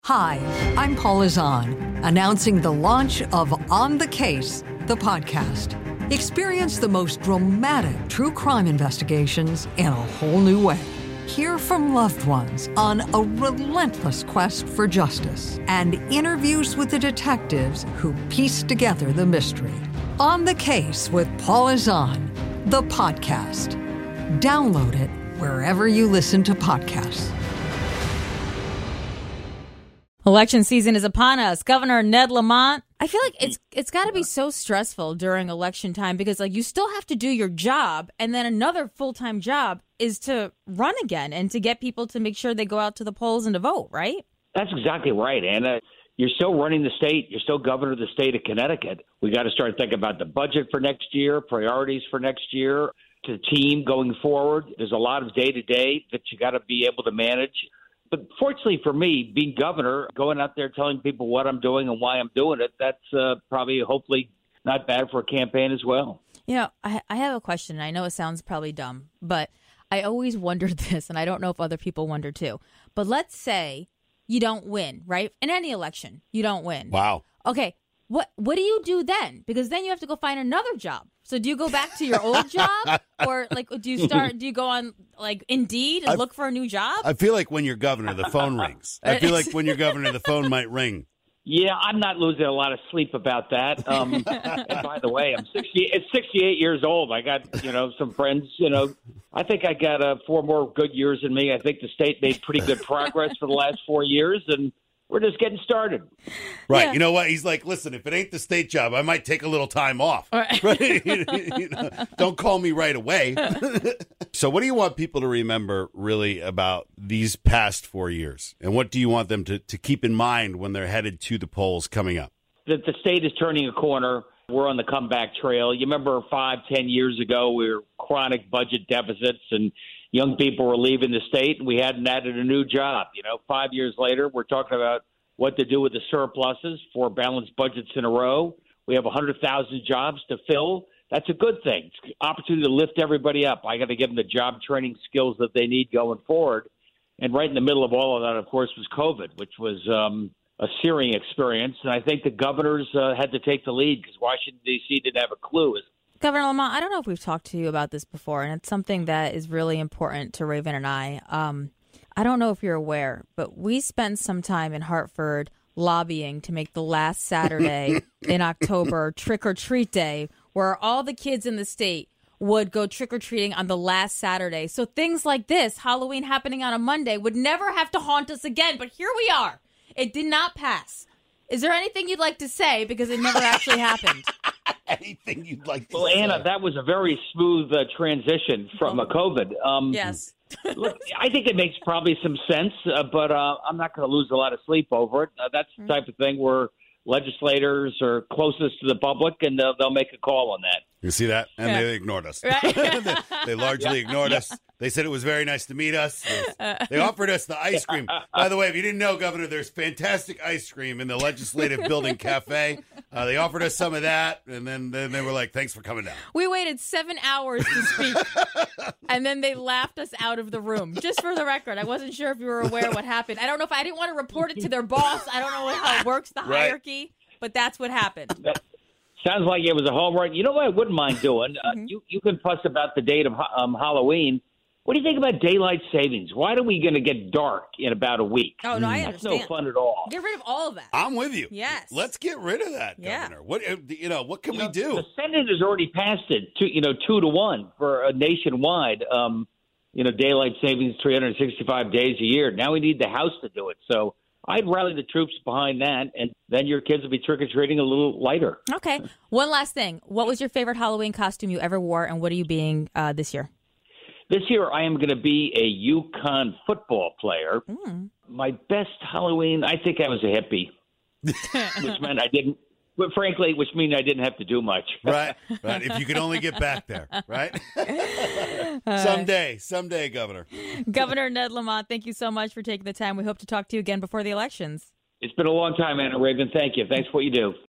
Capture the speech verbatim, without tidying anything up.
Hi, I'm Paula Zahn, announcing the launch of On the Case, the podcast. Experience the most dramatic true crime investigations in a whole new way. Hear from loved ones on a relentless quest for justice and interviews with the detectives who piece together the mystery. On the Case with Paula Zahn, the podcast. Download it wherever you listen to podcasts. Election season is upon us. Governor Ned Lamont, I feel like it's it's got to be so stressful during election time because like you still have to do your job, and then another full-time job is to run again and to get people to make sure they go out to the polls and to vote, right? That's exactly right, Anna. You're still running the state. You're still governor of the state of Connecticut. We got to start thinking about the budget for next year, priorities for next year, to the team going forward. There's a lot of day-to-day that you got to be able to manage. But fortunately for me, being governor, going out there telling people what I'm doing and why I'm doing it, that's uh, probably hopefully not bad for a campaign as well. You know, I, I have a question. I know it sounds probably dumb, but I always wondered this, and I don't know if other people wonder too. But let's say you don't win, right? In any election, you don't win. Wow. Okay. What what do you do then? Because then you have to go find another job. So do you go back to your old job, or like do you start? Do you go on like Indeed and I, look for a new job? I feel like when you're governor, the phone rings. I feel like when you're governor, the phone might ring. Yeah, I'm not losing a lot of sleep about that. Um, and by the way, I'm sixty. It's sixty-eight years old. I got you know some friends. You know, I think I got uh, four more good years in me. I think the state made pretty good progress for the last four years, and we're just getting started. Right. Yeah. You know what? He's like, listen, if it ain't the state job, I might take a little time off. Right. Right? You know, don't call me right away. So what do you want people to remember really about these past four years? And what do you want them to, to keep in mind when they're headed to the polls coming up? That the state is turning a corner. We're on the comeback trail. You remember five, ten years ago, we were chronic budget deficits and young people were leaving the state, and we hadn't added a new job. You know, five years later, we're talking about what to do with the surpluses, four balanced budgets in a row. We have one hundred thousand jobs to fill. That's a good thing. It's an opportunity to lift everybody up. I got to give them the job training skills that they need going forward. And right in the middle of all of that, of course, was COVID, which was um, a searing experience. And I think the governors uh, had to take the lead because Washington, D C didn't have a clue. Governor Lamont, I don't know if we've talked to you about this before, and it's something that is really important to Raven and I. Um, I don't know if you're aware, but we spent some time in Hartford lobbying to make the last Saturday in October trick-or-treat day, where all the kids in the state would go trick-or-treating on the last Saturday. So things like this, Halloween happening on a Monday, would never have to haunt us again. But here we are. It did not pass. Is there anything you'd like to say? Because it never actually happened. Anything you'd like to well, say? Well, Anna, that was a very smooth uh, transition from a COVID. Um, yes. Look, I think it makes probably some sense, uh, but uh, I'm not going to lose a lot of sleep over it. Uh, that's the type of thing where legislators are closest to the public, and uh, they'll make a call on that. You see that? And Yeah. they ignored us. Right. they, they largely ignored us. They said it was very nice to meet us. They offered us the ice cream. By the way, if you didn't know, Governor, there's fantastic ice cream in the Legislative Building Cafe. Uh, they offered us some of that, and then, then they were like, thanks for coming down. We waited seven hours to speak, and then they laughed us out of the room. Just for the record, I wasn't sure if you were aware what happened. I don't know if I didn't want to report it to their boss. I don't know how it works, the Right. hierarchy, but that's what happened. That sounds like it was a home run. You know what I wouldn't mind doing? Uh, Mm-hmm. you, you can fuss about the date of um, Halloween. What do you think about daylight savings? Why are we going to get dark in about a week? Oh, no, I That's understand. no fun at all. Get rid of all of that. I'm with you. Yes. Let's get rid of that, Yeah. Governor. What uh, you know? What can You we know, do? The Senate has already passed it, to, you know, two to one for a nationwide, um, you know, daylight savings, three hundred sixty-five days a year. Now we need the House to do it. So I'd rally the troops behind that, and then your kids will be trick-or-treating a little lighter. Okay. One last thing. What was your favorite Halloween costume you ever wore, and what are you being uh, this year? This year, I am going to be a UConn football player. Mm. My best Halloween, I think I was a hippie, which meant I didn't, but frankly, which means I didn't have to do much. Right, right. If you could only get back there, right? someday, someday, Governor. Governor Ned Lamont, thank you so much for taking the time. We hope to talk to you again before the elections. It's been a long time, Anna Raven. Thank you. Thanks for what you do.